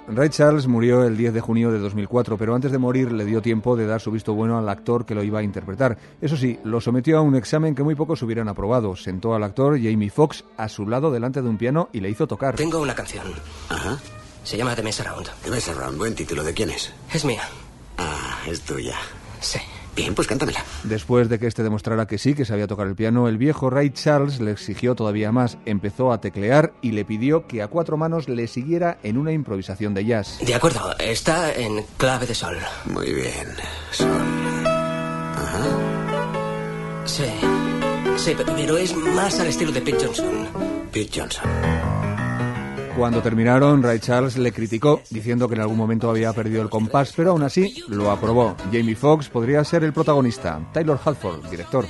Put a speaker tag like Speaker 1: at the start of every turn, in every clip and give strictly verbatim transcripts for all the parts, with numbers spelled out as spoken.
Speaker 1: Ray Charles murió el diez de junio de dos mil cuatro, pero antes de morir le dio tiempo de dar su visto bueno al actor que lo iba a interpretar. Eso sí, lo sometió a un examen que muy pocos hubieran aprobado. Sentó al actor Jamie Foxx a su lado delante de un piano y le hizo tocar.
Speaker 2: Tengo una canción.
Speaker 3: Ajá.
Speaker 2: Se llama The Mess Around.
Speaker 3: The Mess Around, buen título. ¿De quién es?
Speaker 2: Es mía.
Speaker 3: Ah, es tuya.
Speaker 2: Sí.
Speaker 3: Bien, pues cántamela.
Speaker 1: Después de que este demostrara que sí, que sabía tocar el piano, el viejo Ray Charles le exigió todavía más. Empezó a teclear y le pidió que a cuatro manos le siguiera en una improvisación de jazz.
Speaker 2: De acuerdo, está en clave de sol.
Speaker 3: Muy bien, sol. Ajá.
Speaker 2: Sí, sí, pero es más al estilo de Pete Johnson.
Speaker 3: Pete Johnson.
Speaker 1: Cuando terminaron, Ray Charles le criticó, diciendo que en algún momento había perdido el compás, pero aún así lo aprobó. Jamie Foxx podría ser el protagonista. Taylor Hackford, director.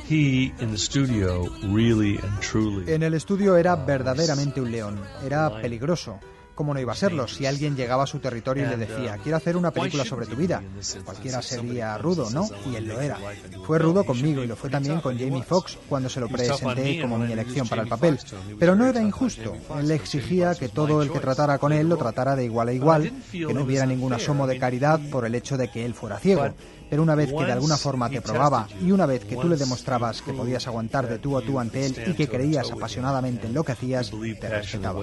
Speaker 4: En el estudio era verdaderamente un león. Era peligroso. ¿Cómo no iba a serlo? Si alguien llegaba a su territorio y le decía, quiero hacer una película sobre tu vida, cualquiera sería rudo, ¿no? Y él lo era. Fue rudo conmigo y lo fue también con Jamie Foxx cuando se lo presenté como mi elección para el papel. Pero no era injusto. Él le exigía que todo el que tratara con él lo tratara de igual a igual, que no hubiera ningún asomo de caridad por el hecho de que él fuera ciego. Pero una vez que de alguna forma te probaba y una vez que tú le demostrabas que podías aguantar de tú a tú ante él y que creías apasionadamente en lo que hacías, te respetaba.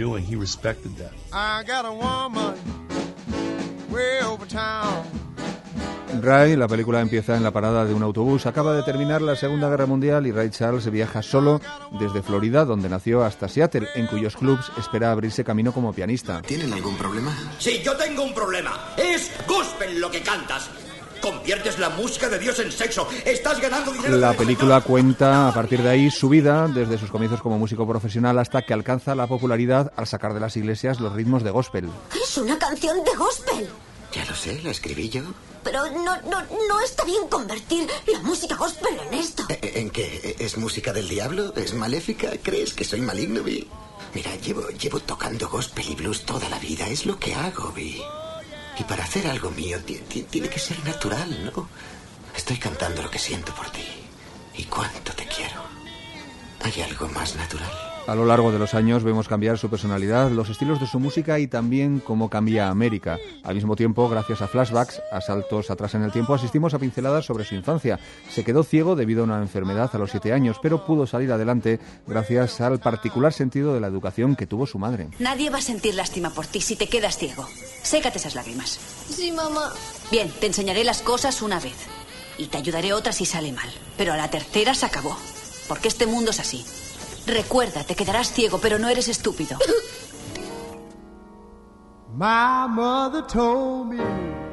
Speaker 1: Ray, la película empieza en la parada de un autobús. Acaba de terminar la Segunda Guerra Mundial y Ray Charles viaja solo desde Florida, donde nació, hasta Seattle, en cuyos clubs espera abrirse camino como pianista.
Speaker 3: ¿Tienen algún problema?
Speaker 5: Sí, yo tengo un problema. Es gospel lo que cantas. Conviertes la música de Dios en sexo. Estás ganando dinero.
Speaker 1: La película cuenta, a partir de ahí, su vida, desde sus comienzos como músico profesional hasta que alcanza la popularidad al sacar de las iglesias los ritmos de gospel.
Speaker 6: Es una canción de gospel.
Speaker 3: Ya lo sé, la escribí yo.
Speaker 6: Pero no, no, no está bien convertir la música gospel en esto.
Speaker 3: ¿En qué? ¿Es música del diablo? ¿Es maléfica? ¿Crees que soy maligno, Vi? Mira, llevo, llevo tocando gospel y blues toda la vida. Es lo que hago, Vi. Y para hacer algo mío tiene que ser natural, ¿no? Estoy cantando lo que siento por ti. Y cuánto te quiero. ¿Hay algo más natural?
Speaker 1: A lo largo de los años vemos cambiar su personalidad, los estilos de su música y también cómo cambia América. Al mismo tiempo, gracias a flashbacks, a saltos atrás en el tiempo, asistimos a pinceladas sobre su infancia. Se quedó ciego debido a una enfermedad a los siete años, pero pudo salir adelante gracias al particular sentido de la educación que tuvo su madre.
Speaker 7: Nadie va a sentir lástima por ti si te quedas ciego. Sécate esas lágrimas.
Speaker 6: Sí, mamá.
Speaker 7: Bien, te enseñaré las cosas una vez. Y te ayudaré otra si sale mal. Pero a la tercera se acabó. Porque este mundo es así. Recuerda, te quedarás ciego, pero no eres estúpido.
Speaker 8: My mother told me.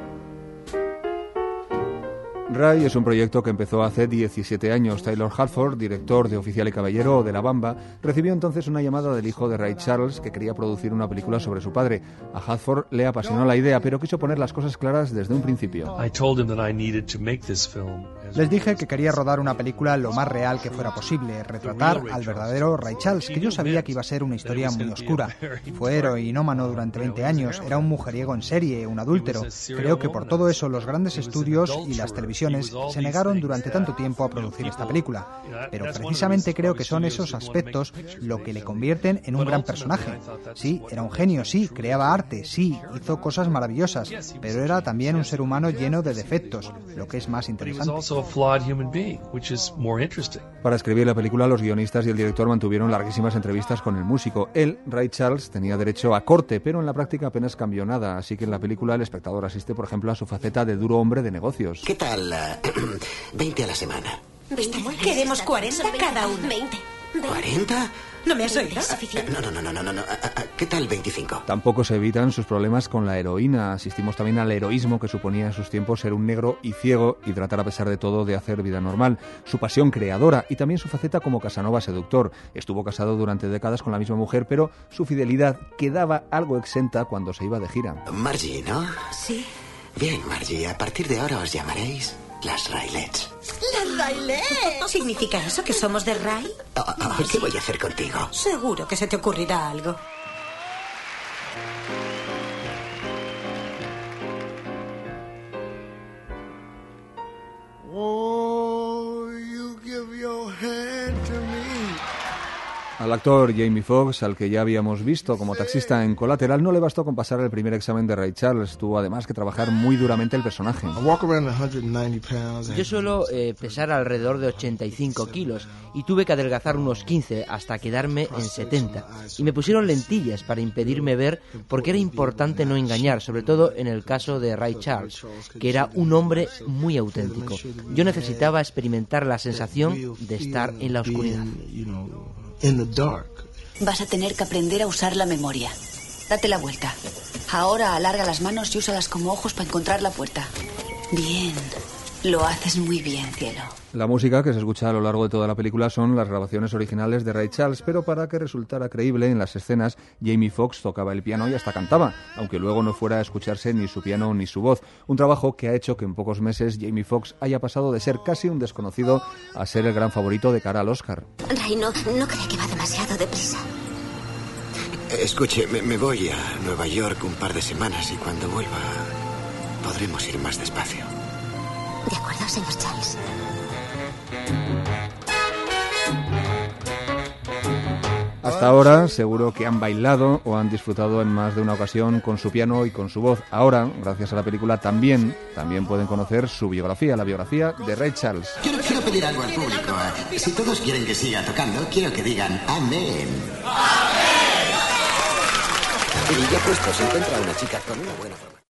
Speaker 1: Ray es un proyecto que empezó hace diecisiete años. Taylor Hackford, director de Oficial y Caballero o de La Bamba, recibió entonces una llamada del hijo de Ray Charles que quería producir una película sobre su padre. A Hackford le apasionó la idea, pero quiso poner las cosas claras desde un principio.
Speaker 4: Les dije que quería rodar una película lo más real que fuera posible, retratar al verdadero Ray Charles, que yo sabía que iba a ser una historia muy oscura. Fue heroinómano durante veinte años, era un mujeriego en serie, un adúltero. Creo que por todo eso los grandes estudios y las televisiones se negaron durante tanto tiempo a producir esta película. Pero precisamente creo que son esos aspectos lo que le convierten en un gran personaje. Sí, era un genio, sí, creaba arte, sí, hizo cosas maravillosas, pero era también un ser humano lleno de defectos, lo que es más interesante.
Speaker 1: Para escribir la película, los guionistas y el director mantuvieron larguísimas entrevistas con el músico. Él, Ray Charles, tenía derecho a corte, pero en la práctica apenas cambió nada, así que en la película el espectador asiste, por ejemplo, a su faceta de duro hombre de negocios.
Speaker 3: ¿Qué tal? veinte a la semana.
Speaker 9: Queremos cuarenta cada uno.
Speaker 6: veinte.
Speaker 3: ¿cuarenta?
Speaker 9: ¿No me has oído?
Speaker 3: No, no, no, no, no, no, no. ¿Qué tal veinticinco?
Speaker 1: Tampoco se evitan sus problemas con la heroína. Asistimos también al heroísmo que suponía en sus tiempos ser un negro y ciego y tratar a pesar de todo de hacer vida normal. Su pasión creadora y también su faceta como Casanova seductor. Estuvo casado durante décadas con la misma mujer, pero su fidelidad quedaba algo exenta cuando se iba de gira.
Speaker 3: Margie, ¿no?
Speaker 9: Sí.
Speaker 3: Bien, Margie, a partir de ahora os llamaréis las Raylets.
Speaker 9: ¿Las Raylets? ¿Significa eso que somos de Ray?
Speaker 3: Oh, oh, ¿Qué voy a hacer contigo?
Speaker 9: Seguro que se te ocurrirá algo.
Speaker 8: Oh, you give your hand to me.
Speaker 1: Al actor Jamie Foxx, al que ya habíamos visto como taxista en Collateral, no le bastó con pasar el primer examen de Ray Charles. Tuvo además que trabajar muy duramente el personaje.
Speaker 10: Yo suelo eh, pesar alrededor de ochenta y cinco kilos y tuve que adelgazar unos quince hasta quedarme en setenta. Y me pusieron lentillas para impedirme ver, porque era importante no engañar, sobre todo en el caso de Ray Charles, que era un hombre muy auténtico. Yo necesitaba experimentar la sensación de estar en la oscuridad.
Speaker 7: Vas a tener que aprender a usar la memoria. Date la vuelta. Ahora alarga las manos y úsalas como ojos para encontrar la puerta. Bien. Lo haces muy bien, cielo.
Speaker 1: La música que se escucha a lo largo de toda la película son las grabaciones originales de Ray Charles, pero para que resultara creíble en las escenas, Jamie Foxx tocaba el piano y hasta cantaba, aunque luego no fuera a escucharse ni su piano ni su voz. Un trabajo que ha hecho que en pocos meses Jamie Foxx haya pasado de ser casi un desconocido a ser el gran favorito de cara al Oscar.
Speaker 6: Ray, no, no cree que va demasiado deprisa.
Speaker 3: Escuche, me, me voy a Nueva York un par de semanas y cuando vuelva podremos ir más despacio.
Speaker 6: De acuerdo, señor Charles.
Speaker 1: Hasta ahora seguro que han bailado o han disfrutado en más de una ocasión con su piano y con su voz. Ahora, gracias a la película, también, también pueden conocer su biografía, la biografía de Ray Charles.
Speaker 3: Quiero, quiero pedir algo al público. Si todos quieren que siga tocando, quiero que digan amén. ¡Amén! Y ya puesto, se encuentra una chica con una buena forma.